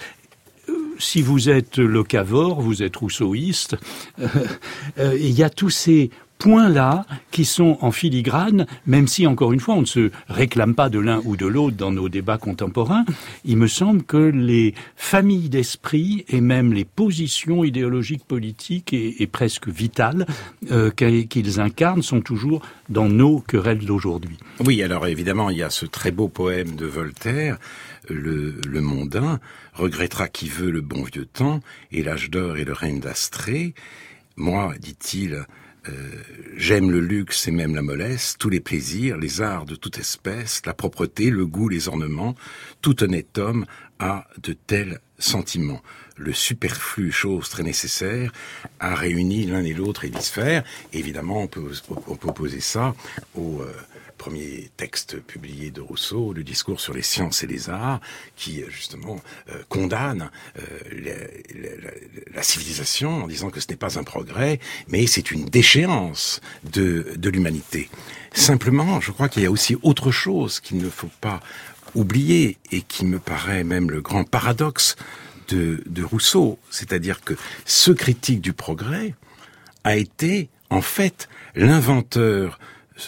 Si vous êtes locavore, vous êtes rousseauiste, euh, euh, il y a tous ces points-là qui sont en filigrane, même si, encore une fois, on ne se réclame pas de l'un ou de l'autre dans nos débats contemporains. Il me semble que les familles d'esprit et même les positions idéologiques, politiques et, et presque vitales euh, qu'ils incarnent sont toujours dans nos querelles d'aujourd'hui. Oui, alors évidemment, il y a ce très beau poème de Voltaire, Le, le mondain regrettera qui veut le bon vieux temps et l'âge d'or et le règne d'Astrée. moi, dit-il, euh, j'aime le luxe et même la mollesse, tous les plaisirs, les arts de toute espèce, la propreté, le goût, les ornements. Tout honnête homme a de tels sentiments. Le superflu, chose très nécessaire, a réuni l'un et l'autre hémisphère. Évidemment, on peut, on peut opposer ça au euh, premier texte publié de Rousseau, le discours sur les sciences et les arts, qui justement euh, condamne euh, la, la, la civilisation en disant que ce n'est pas un progrès, mais c'est une déchéance de, de l'humanité. Simplement, je crois qu'il y a aussi autre chose qu'il ne faut pas oublier et qui me paraît même le grand paradoxe de, de Rousseau, c'est-à-dire que ce critique du progrès a été en fait l'inventeur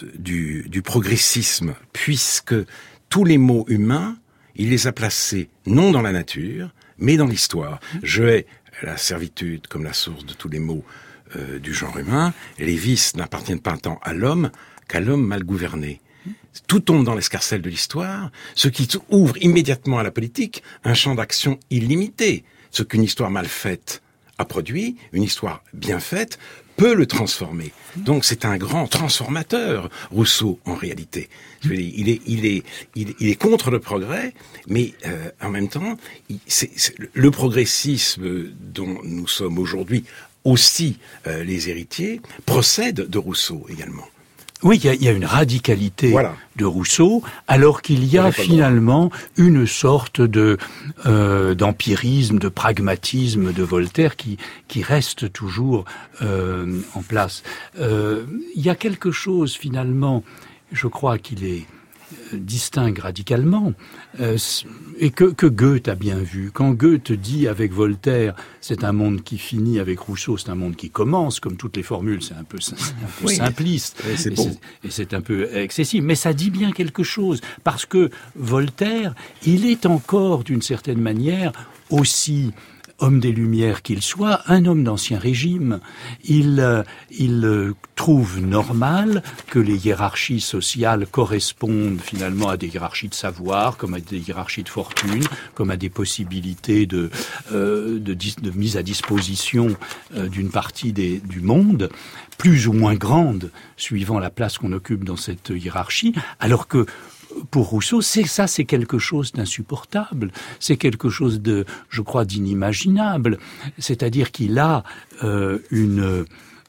du, du progressisme, puisque tous les mots humains, il les a placés non dans la nature, mais dans l'histoire. Je hais la servitude comme la source de tous les maux euh, du genre humain. Les vices n'appartiennent pas tant à l'homme qu'à l'homme mal gouverné. Tout tombe dans l'escarcelle de l'histoire, ce qui ouvre immédiatement à la politique un champ d'action illimité. Ce qu'une histoire mal faite a produit, une histoire bien faite peut le transformer. Donc c'est un grand transformateur, Rousseau, en réalité. Je veux dire, il est, il est, il est, il est contre le progrès, mais euh, en même temps, il, c'est, c'est, le progressisme dont nous sommes aujourd'hui aussi euh, les héritiers procède de Rousseau également. Oui, il y a, il y a une radicalité voilà. de Rousseau, alors qu'il y a finalement une sorte de euh, d'empirisme, de pragmatisme de Voltaire qui qui reste toujours euh, en place. Euh, il y a quelque chose finalement, je crois qu'il est distingue radicalement, euh, et que, que Goethe a bien vu. Quand Goethe dit avec Voltaire, c'est un monde qui finit, avec Rousseau, c'est un monde qui commence, comme toutes les formules, c'est un peu, c'est un peu oui, simpliste, c'est et, bon. c'est, et c'est un peu excessif, mais ça dit bien quelque chose, parce que Voltaire, il est encore, d'une certaine manière, aussi homme des Lumières qu'il soit, un homme d'Ancien Régime. Il, euh, il euh, trouve normal que les hiérarchies sociales correspondent finalement à des hiérarchies de savoir, comme à des hiérarchies de fortune, comme à des possibilités de, euh, de, de mise à disposition euh, d'une partie des, du monde, plus ou moins grande, suivant la place qu'on occupe dans cette hiérarchie, alors que pour Rousseau, c'est ça, c'est quelque chose d'insupportable, c'est quelque chose de, je crois, d'inimaginable. C'est-à-dire qu'il a euh, une, euh,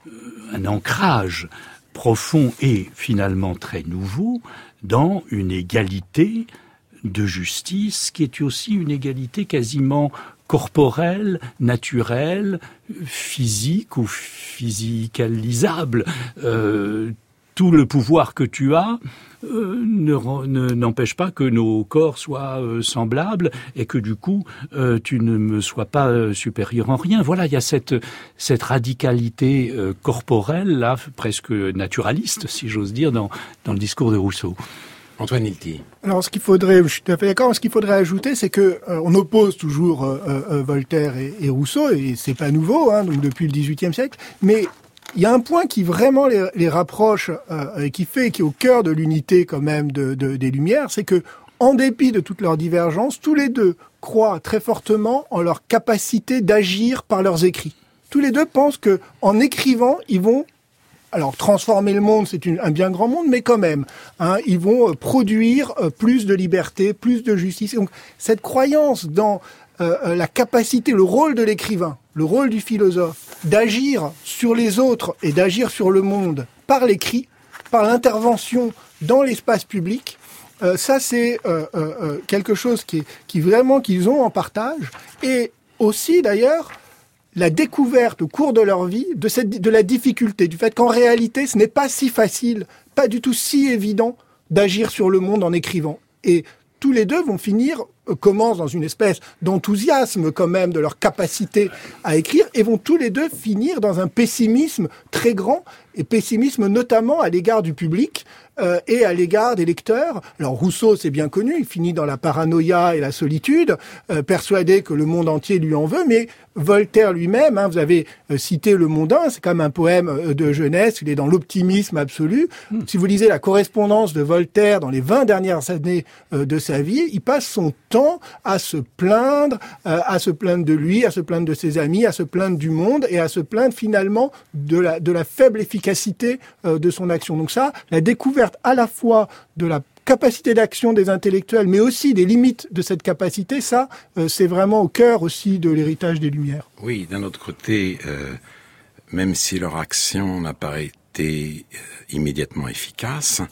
un ancrage profond et finalement très nouveau dans une égalité de justice qui est aussi une égalité quasiment corporelle, naturelle, physique ou physicalisable. Euh, tout le pouvoir que tu as euh, ne, ne, n'empêche pas que nos corps soient euh, semblables et que du coup euh, tu ne me sois pas euh, supérieur en rien. Voilà, il y a cette, cette radicalité euh, corporelle, là, presque naturaliste, si j'ose dire, dans, dans le discours de Rousseau. Antoine Hilty. Alors, ce qu'il faudrait, je suis tout à fait d'accord, ce qu'il faudrait ajouter, c'est que euh, on oppose toujours euh, euh, Voltaire et, et Rousseau, et c'est pas nouveau, hein, donc depuis le dix-huitième siècle, mais il y a un point qui vraiment les, les rapproche euh, et qui fait, qui est au cœur de l'unité quand même de, de, des Lumières, c'est que, en dépit de toutes leurs divergences, tous les deux croient très fortement en leur capacité d'agir par leurs écrits. Tous les deux pensent que, en écrivant, ils vont, alors transformer le monde, c'est une, un bien grand monde, mais quand même, hein, ils vont produire plus de liberté, plus de justice. Et donc, cette croyance dans euh, la capacité, le rôle de l'écrivain, le rôle du philosophe, d'agir sur les autres et d'agir sur le monde par l'écrit, par l'intervention dans l'espace public, euh, ça c'est euh, euh, quelque chose qui, qui vraiment qu'ils ont en partage. Et aussi d'ailleurs, la découverte au cours de leur vie de, cette, de la difficulté, du fait qu'en réalité ce n'est pas si facile, pas du tout si évident d'agir sur le monde en écrivant. Et tous les deux vont finir, euh, commencent dans une espèce d'enthousiasme quand même de leur capacité à écrire, et vont tous les deux finir dans un pessimisme très grand, et pessimisme notamment à l'égard du public euh, et à l'égard des lecteurs. Alors Rousseau, c'est bien connu, il finit dans la paranoïa et la solitude, euh, persuadé que le monde entier lui en veut, mais Voltaire lui-même, hein, vous avez euh, cité Le Mondain, c'est quand même un poème euh, de jeunesse, il est dans l'optimisme absolu. Mmh. Si vous lisez la correspondance de Voltaire dans les vingt dernières années euh, de sa vie, il passe son temps temps à se plaindre, euh, à se plaindre de lui, à se plaindre de ses amis, à se plaindre du monde et à se plaindre finalement de la, de la faible efficacité euh, de son action. Donc ça, la découverte à la fois de la capacité d'action des intellectuels, mais aussi des limites de cette capacité, ça, euh, c'est vraiment au cœur aussi de l'héritage des Lumières. Oui, d'un autre côté, euh, même si leur action n'a pas été euh, immédiatement efficace,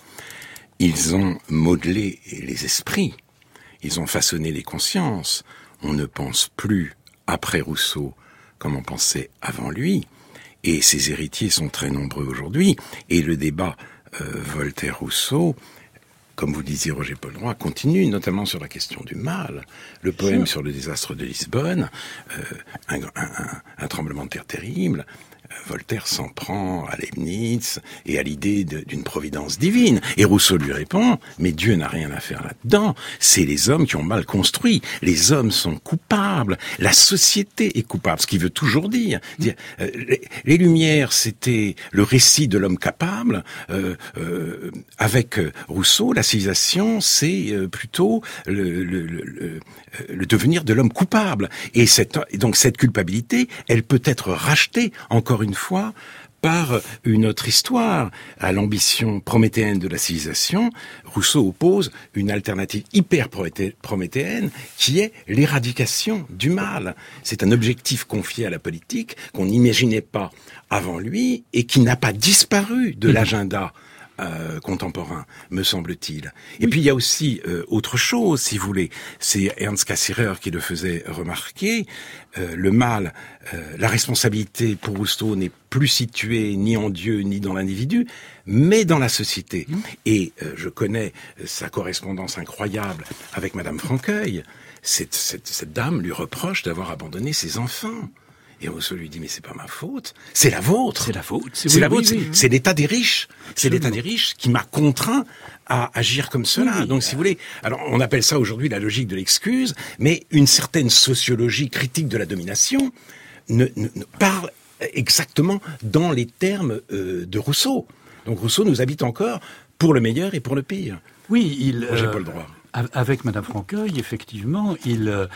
ils ont modelé les esprits, ils ont façonné les consciences. On ne pense plus après Rousseau comme on pensait avant lui, et ses héritiers sont très nombreux aujourd'hui, et le débat euh, Voltaire-Rousseau, comme vous disiez Roger Paul Droit, continue, notamment sur la question du mal. Le poème sur le désastre de Lisbonne, euh, un, un, un tremblement de terre terrible, Voltaire s'en prend à Leibniz et à l'idée de, d'une providence divine. Et Rousseau lui répond, mais Dieu n'a rien à faire là-dedans. C'est les hommes qui ont mal construit. Les hommes sont coupables. La société est coupable. Ce qui veut toujours dire, dire euh, les, les Lumières, c'était le récit de l'homme capable. Euh, euh, avec Rousseau, la civilisation, c'est euh, plutôt le, le, le, le, le devenir de l'homme coupable. Et cette, donc cette culpabilité, elle peut être rachetée encore une fois par une autre histoire à l'ambition prométhéenne de la civilisation. Rousseau oppose une alternative hyper prométhéenne qui est l'éradication du mal. C'est un objectif confié à la politique qu'on n'imaginait pas avant lui et qui n'a pas disparu de l'agenda Euh, contemporain, me semble-t-il. Et oui. Puis il y a aussi euh, autre chose, si vous voulez. C'est Ernst Cassirer qui le faisait remarquer. Euh, le mal, euh, la responsabilité pour Rousseau n'est plus située ni en Dieu ni dans l'individu, mais dans la société. Mmh. Et euh, je connais sa correspondance incroyable avec Madame Franqueuil. Cette, cette, cette dame lui reproche d'avoir abandonné ses enfants. Et Rousseau lui dit, mais c'est pas ma faute, c'est la vôtre. C'est la faute. C'est, c'est oui, la vôtre, oui, oui, c'est, c'est l'état des riches. Absolument. C'est l'état des riches qui m'a contraint à agir comme cela. Oui, Donc, si vous voulez, alors on appelle ça aujourd'hui la logique de l'excuse, mais une certaine sociologie critique de la domination ne, ne, ne parle exactement dans les termes euh, de Rousseau. Donc Rousseau nous habite encore pour le meilleur et pour le pire. Oui, il. Moi, j'ai euh, pas le droit. Avec Madame Franqueuil, effectivement, il. Euh,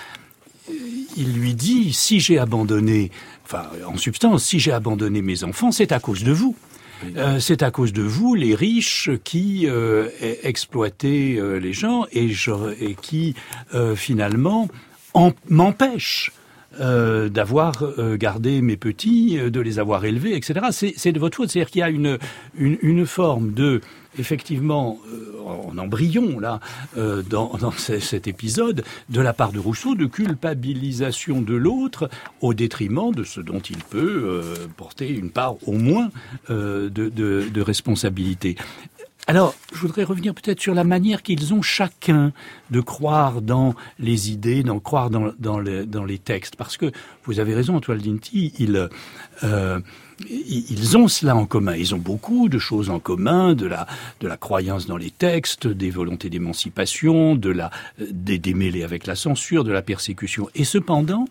Il lui dit, si j'ai abandonné, enfin, en substance, si j'ai abandonné mes enfants, c'est à cause de vous. Oui. Euh, c'est à cause de vous, les riches, qui euh, exploitaient euh, les gens et, je, et qui, euh, finalement, en, m'empêchent euh, d'avoir euh, gardé mes petits, euh, de les avoir élevés, et cetera. C'est, c'est de votre faute. C'est-à-dire qu'il y a une, une, une forme de... effectivement, euh, en embryon, là, euh, dans, dans c- cet épisode, de la part de Rousseau, de culpabilisation de l'autre au détriment de ce dont il peut euh, porter une part, au moins, euh, de, de, de responsabilité. Alors, je voudrais revenir peut-être sur la manière qu'ils ont chacun de croire dans les idées, d'en croire dans, dans, les, dans les textes. Parce que, vous avez raison, Antoine Dinty, il... Euh, ils ont cela en commun. Ils ont beaucoup de choses en commun, de la, de la croyance dans les textes, des volontés d'émancipation, de la, des démêlés avec la censure, de la persécution. Et cependant,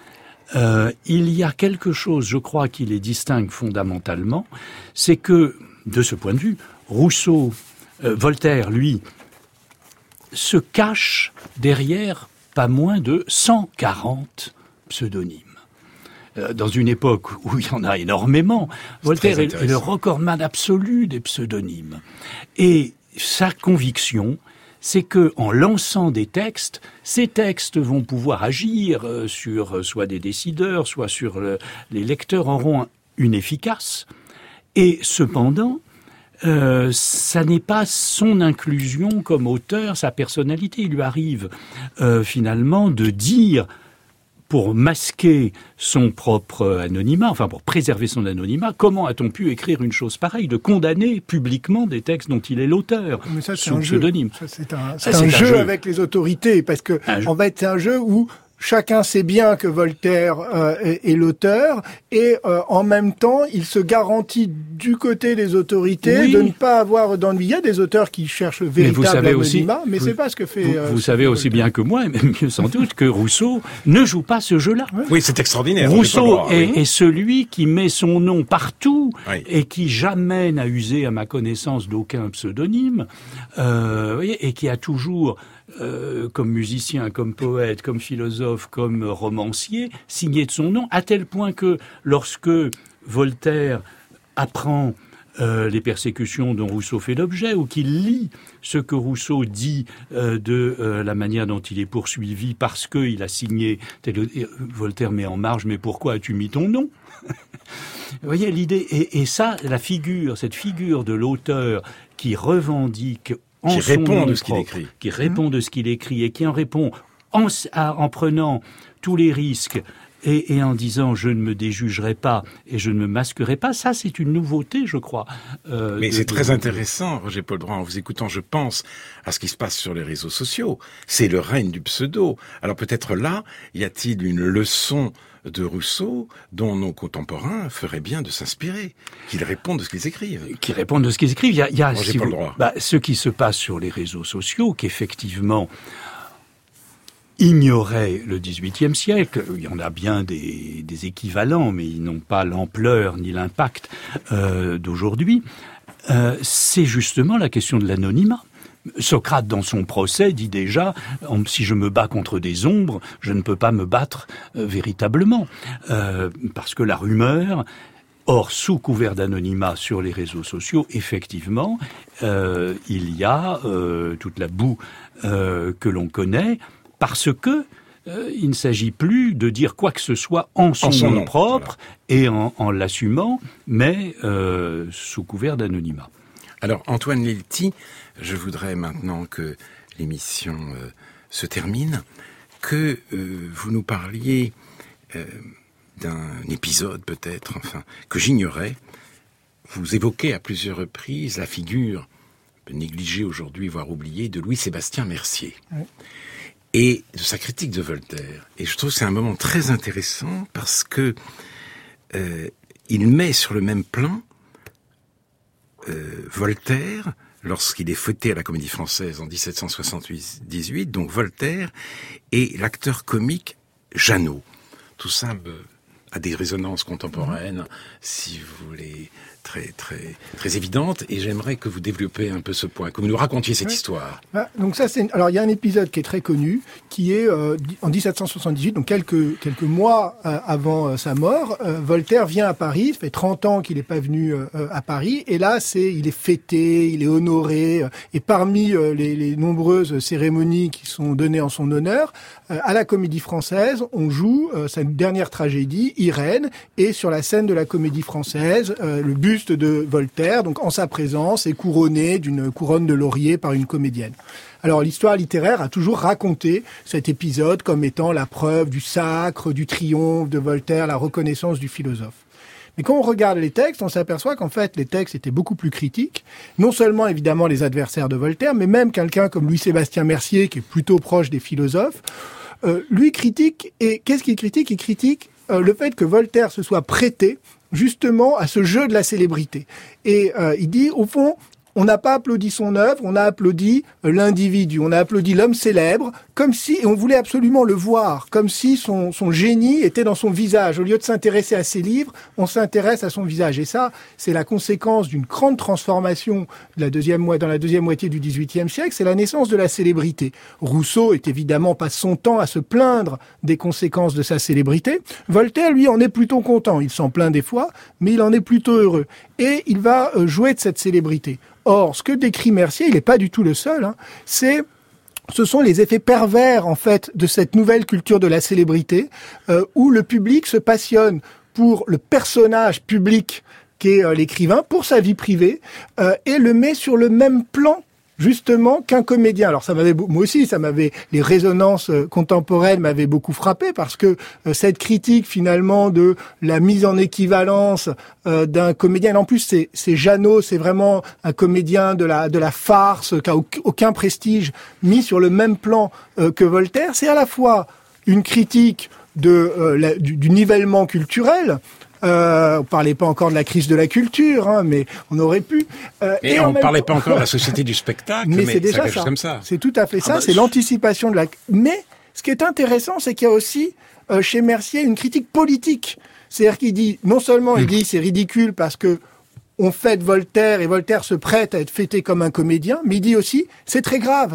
euh, il y a quelque chose, je crois, qui les distingue fondamentalement, c'est que, de ce point de vue, Rousseau, euh, Voltaire, lui, se cache derrière pas moins de cent quarante pseudonymes. Dans une époque où il y en a énormément, c'est Voltaire est, est le recordman absolu des pseudonymes. Et sa conviction, c'est que en lançant des textes, ces textes vont pouvoir agir sur soit des décideurs, soit sur le, les lecteurs, auront une efficace. Et cependant, Euh, ça n'est pas son inclusion comme auteur, sa personnalité. Il lui arrive euh, finalement de dire, pour masquer son propre anonymat, enfin pour préserver son anonymat, comment a-t-on pu écrire une chose pareille, de condamner publiquement des textes dont il est l'auteur, mais ça, c'est sous un pseudonyme. Jeu. Ça, c'est un, c'est ça, un, c'est jeu un jeu avec les autorités, parce que en fait, c'est un jeu où chacun sait bien que Voltaire euh, est, est l'auteur et euh, en même temps, il se garantit du côté des autorités oui. de ne pas avoir d'ennui. Il y a des auteurs qui cherchent le véritable anonymat, mais vous, c'est pas ce que fait... Vous, euh, vous savez aussi bien que moi, et même mieux sans doute, que Rousseau ne joue pas ce jeu-là. Oui, c'est extraordinaire. Rousseau droit, est, oui. est celui qui met son nom partout oui. et qui jamais n'a usé, à ma connaissance, d'aucun pseudonyme, euh, et qui a toujours euh, comme musicien, comme poète, comme philosophe, comme romancier, signé de son nom, à tel point que lorsque Voltaire apprend Euh, les persécutions dont Rousseau fait l'objet, ou qu'il lit ce que Rousseau dit euh, de euh, la manière dont il est poursuivi parce qu'il a signé, tel, euh, Voltaire met en marge, mais pourquoi as-tu mis ton nom? Vous voyez l'idée, et, et ça, la figure, cette figure de l'auteur qui revendique en qui son répond nom de ce propre, qu'il écrit, qui répond de ce qu'il écrit et qui en répond en, en prenant tous les risques. Et, et en disant « je ne me déjugerai pas et je ne me masquerai pas », ça c'est une nouveauté, je crois. Euh, Mais de, c'est de, très de... intéressant, Roger Paul Droit, en vous écoutant, je pense à ce qui se passe sur les réseaux sociaux. C'est le règne du pseudo. Alors peut-être là, y a-t-il une leçon de Rousseau dont nos contemporains feraient bien de s'inspirer, qu'ils répondent de ce qu'ils écrivent. Qu'ils répondent de ce qu'ils écrivent. Il y a, il y a Roger si Paul vous, Droit. Bah, ce qui se passe sur les réseaux sociaux, qu'effectivement ignorait le dix-huitième siècle. Il y en a bien des, des équivalents, mais ils n'ont pas l'ampleur ni l'impact euh, d'aujourd'hui. Euh, c'est justement la question de l'anonymat. Socrate, dans son procès, dit déjà « si je me bats contre des ombres, je ne peux pas me battre euh, véritablement euh, ». Parce que la rumeur... Or, sous couvert d'anonymat sur les réseaux sociaux, effectivement, euh, il y a euh, toute la boue euh, que l'on connaît, parce que euh, il ne s'agit plus de dire quoi que ce soit en son, en son nom, nom propre voilà. et en, en l'assumant, mais euh, sous couvert d'anonymat. Alors, Antoine Lilti, je voudrais maintenant que l'émission euh, se termine, que euh, vous nous parliez euh, d'un épisode peut-être, enfin, que j'ignorais. Vous évoquez à plusieurs reprises la figure négligée aujourd'hui, voire oubliée, de Louis-Sébastien Mercier. Oui. Et de sa critique de Voltaire. Et je trouve que c'est un moment très intéressant parce que euh, il met sur le même plan euh, Voltaire, lorsqu'il est fêté à la Comédie Française en dix-sept cent soixante-dix-huit, donc Voltaire, et l'acteur comique Jeannot. Tout ça me, a des résonances contemporaines, si vous voulez, très très très évidentes, et j'aimerais que vous développiez un peu ce point, que vous nous racontiez cette ouais. histoire. Ah, donc ça, c'est alors il y a un épisode qui est très connu, qui est euh, en dix-sept cent soixante-dix-huit, donc quelques quelques mois euh, avant euh, sa mort, euh, Voltaire vient à Paris. Ça fait trente ans qu'il n'est pas venu euh, à Paris, et là c'est il est fêté, il est honoré, euh, et parmi euh, les, les nombreuses cérémonies qui sont données en son honneur, euh, à la Comédie Française, on joue euh, sa dernière tragédie, Irène, et sur la scène de la Comédie Française, euh, le buste de Voltaire, donc en sa présence, est couronné d'une couronne de laurier par une comédienne. Alors l'histoire littéraire a toujours raconté cet épisode comme étant la preuve du sacre, du triomphe de Voltaire, la reconnaissance du philosophe. Mais quand on regarde les textes, on s'aperçoit qu'en fait les textes étaient beaucoup plus critiques, non seulement évidemment les adversaires de Voltaire, mais même quelqu'un comme Louis-Sébastien Mercier, qui est plutôt proche des philosophes, euh, lui critique, et qu'est-ce qu'il critique ? Il critique euh, le fait que Voltaire se soit prêté justement à ce jeu de la célébrité. Et euh, il dit, au fond, on n'a pas applaudi son œuvre, on a applaudi l'individu, on a applaudi l'homme célèbre, comme si, et on voulait absolument le voir, comme si son, son génie était dans son visage. Au lieu de s'intéresser à ses livres, on s'intéresse à son visage. Et ça, c'est la conséquence d'une grande transformation de la deuxième, dans la deuxième moitié du dix-huitième siècle, c'est la naissance de la célébrité. Rousseau est évidemment pas son temps à se plaindre des conséquences de sa célébrité. Voltaire, lui, en est plutôt content. Il s'en plaint des fois, mais il en est plutôt heureux. Et il va jouer de cette célébrité. Or, ce que décrit Mercier, il n'est pas du tout le seul, hein, c'est, ce sont les effets pervers, en fait, de cette nouvelle culture de la célébrité, euh, où le public se passionne pour le personnage public qu'est euh, l'écrivain, pour sa vie privée, euh, et le met sur le même plan, justement, qu'un comédien. Alors ça m'avait, moi aussi, ça m'avait, les résonances euh, contemporaines m'avaient beaucoup frappé, parce que euh, cette critique finalement de la mise en équivalence euh, d'un comédien, en plus c'est, c'est Jeannot, c'est vraiment un comédien de la de la farce, qui a aucun prestige, mis sur le même plan euh, que Voltaire, c'est à la fois une critique de euh, la, du, du nivellement culturel. Euh, on parlait pas encore de la crise de la culture, hein, mais on aurait pu. Euh, et, et on parlait temps... pas encore de la société du spectacle, mais, mais c'est déjà ça. Comme ça. C'est tout à fait ça. Ah bah, c'est je... l'anticipation de la. Mais ce qui est intéressant, c'est qu'il y a aussi euh, chez Mercier une critique politique. C'est-à-dire qu'il dit non seulement mmh. il dit c'est ridicule parce que on fête Voltaire et Voltaire se prête à être fêté comme un comédien, mais il dit aussi c'est très grave.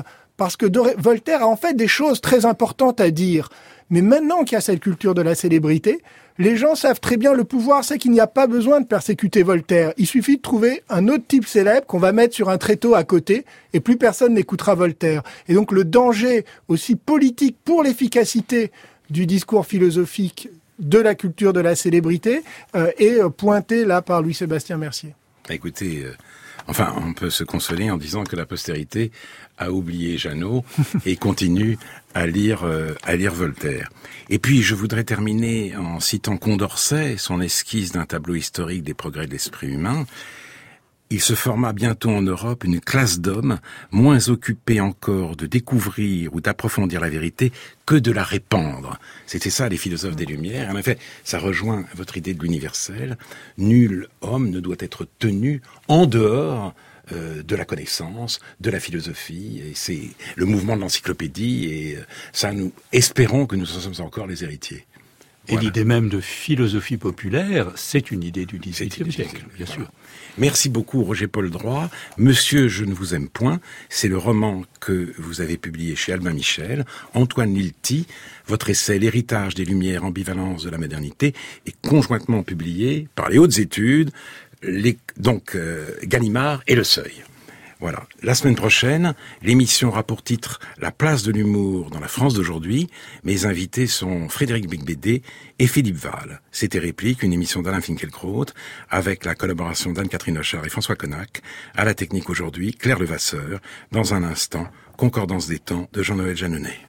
parce que Doré- Voltaire a en fait des choses très importantes à dire. Mais maintenant qu'il y a cette culture de la célébrité, les gens savent très bien le pouvoir, c'est qu'il n'y a pas besoin de persécuter Voltaire. Il suffit de trouver un autre type célèbre qu'on va mettre sur un tréteau à côté et plus personne n'écoutera Voltaire. Et donc le danger aussi politique pour l'efficacité du discours philosophique de la culture de la célébrité euh, est pointé là par Louis-Sébastien Mercier. Écoutez, euh, enfin, on peut se consoler en disant que la postérité a oublié Janot et continue à lire euh, à lire Voltaire. Et puis, je voudrais terminer en citant Condorcet, son esquisse d'un tableau historique des progrès de l'esprit humain. Il se forma bientôt en Europe une classe d'hommes moins occupés encore de découvrir ou d'approfondir la vérité que de la répandre. C'était ça, les philosophes des Lumières. En effet, ça rejoint votre idée de l'universel. Nul homme ne doit être tenu en dehors euh, de la connaissance, de la philosophie. Et c'est le mouvement de l'encyclopédie. Et ça, nous espérons que nous en sommes encore les héritiers. Et Voilà. l'idée même de philosophie populaire, c'est une idée du dix-huitième siècle, bien sûr. Merci beaucoup, Roger-Paul Droit. Monsieur, je ne vous aime point, c'est le roman que vous avez publié chez Albin Michel. Antoine Lilti, votre essai L'héritage des Lumières, ambivalence de la modernité, est conjointement publié par les Hautes Études, les, donc euh, Gallimard et Le Seuil. Voilà. La semaine prochaine, l'émission aura pour titre La place de l'humour dans la France d'aujourd'hui. Mes invités sont Frédéric Beigbeder et Philippe Val. C'était Réplique, une émission d'Alain Finkielkraut avec la collaboration d'Anne-Catherine Hochard et François Connac. À la technique aujourd'hui, Claire Levasseur. Dans un instant, Concordance des temps de Jean-Noël Jeanneney.